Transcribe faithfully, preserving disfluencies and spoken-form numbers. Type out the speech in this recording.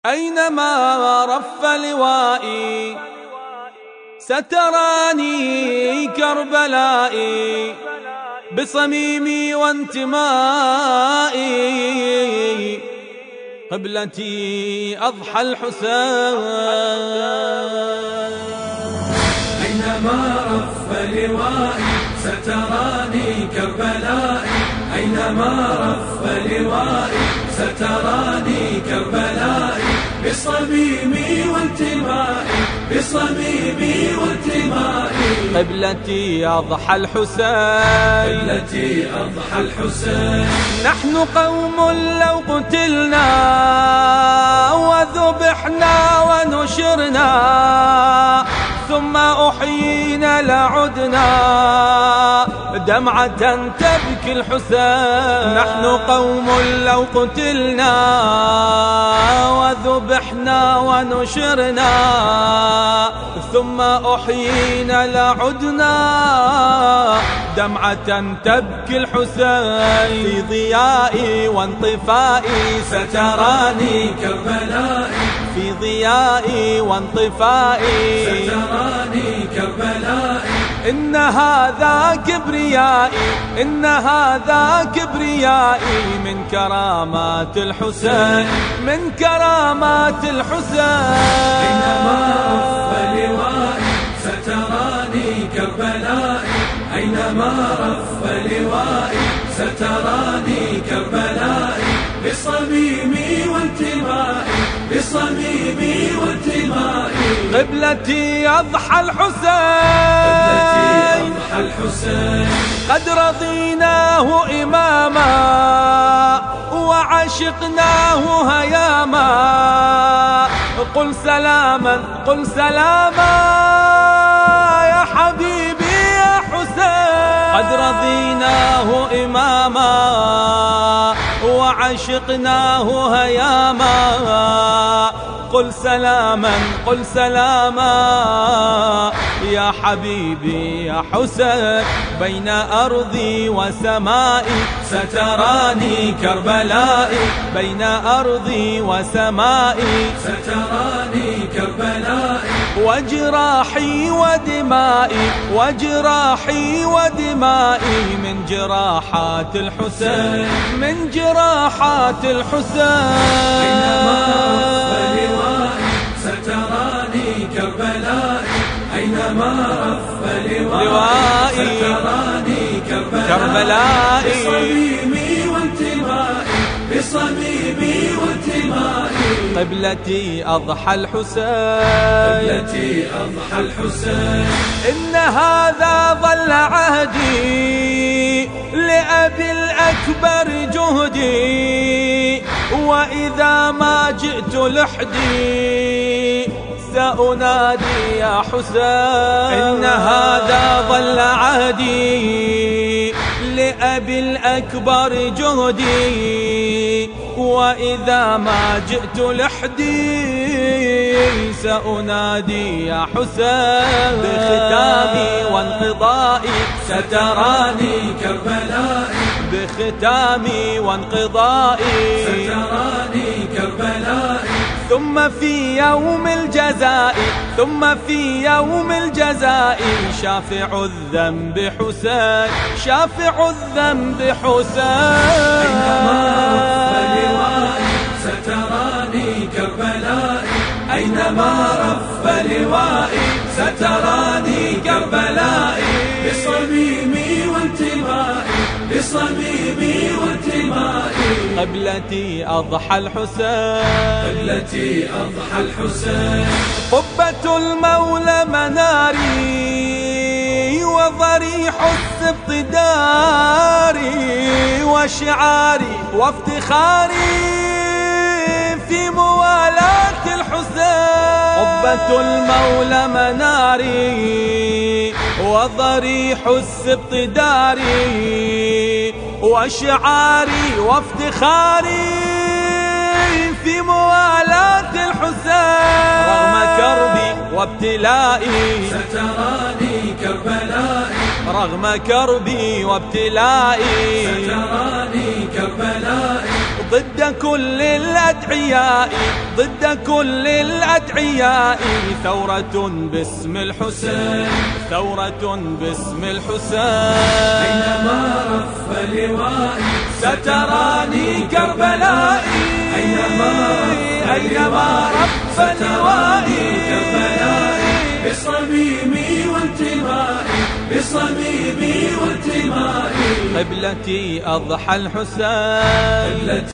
أينما رف لوائي ستراني كربلائي بصميمي وانتمائي قبلتي أضحى الحسين. أينما رف لوائي ستراني كربلائي أينما رف لوائي ستراني كربلائي بصميمي وانتمائي بصميمي وانتمائي قبلتي أضحى الحسين قبلتي أضحى الحسين. نحن قوم لو قتلنا وذبحنا ونشرنا ثم أحيينا لعدنا دمعة تبكي الحسين. نحن قوم لو قتلنا وذبحنا ونشرنا ثم أحيينا لعدنا دمعة تبكي الحسين. في ضيائي وانطفائي ستراني كربلائي في ضيائي وانطفائي ستراني كربلائي. إن هذا كبريائي إن هذا كبريائي من كرامات الحسين من كرامات الحسين. أينما رف لوائي ستراني كربلائي أينما رف لوائي ستراني كربلائي بصميمي وانتمائي بصميمي وانتمائي قبلتي أضحى الحسين قبلتي أضحى الحسين. قد رضيناه إماما وعشقناه هياما قل سلاما قل سلاما يا حبيبي يا حسين. قد رضيناه إماما وعشقناه هياما قل سلاما قل سلاما يا حبيبي يا حسين. بين أرضي وسمائي ستراني كربلائي بين أرضي وسمائي ستراني كربلائي. وجراحي ودمائي وجراحي ودمائي من جراحات الحسين من جراحات الحسين. أينما رف لوائي ستراني كربلائي أينما رف لوائي ستراني كربلائي, كربلائي بصميمي وانتمائي بصميمي وانتمائي قبلتي أضحى الحسين قبلتي أضحى الحسين. إن هذا ظل عهدي لأبي الأكبر جهدي وإذا ما جئت لحدي سأنادي يا حسين. إن هذا ظل عهدي لأبي الأكبر جهدي وإذا ما جئت لحدي سأنادي يا حسين. بختامي وانقضائي ستراني كربلائي بختامي وانقضائي ستراني كربلائي. ثم في يوم الجزاء ثم في يوم الجزاء شافع الذنب حسين شافع الذنب حسين. أينما رف لوائي ستراني كربلائي أينما رف لوائي ستراني كربلائي بصميمي وانتمائي بصميمي وانتمائي قبلتي أضحى الحسين قبلتي أضحى الحسين. قبة المولى مناري وضريح السبط داري وشعاري وافتخاري في موالاة الحسين. قبة المولى مناري وضريح السبط داري وشعاري وافتخاري في موالاة الحسين. رغم كربي وابتلائي ستراني كربلائي رغم كربي وابتلائي ستراني كربلائي. ضد كل الأدعياء ضد كل الأدعياء ثورة باسم الحسين ثورة باسم الحسين أينما رف لوائي ستراني كربلائي أينما رف لوائي كربلائي بصميمي وانتمائي بصميمي وانتمائي قبلتي أضحى الحسين.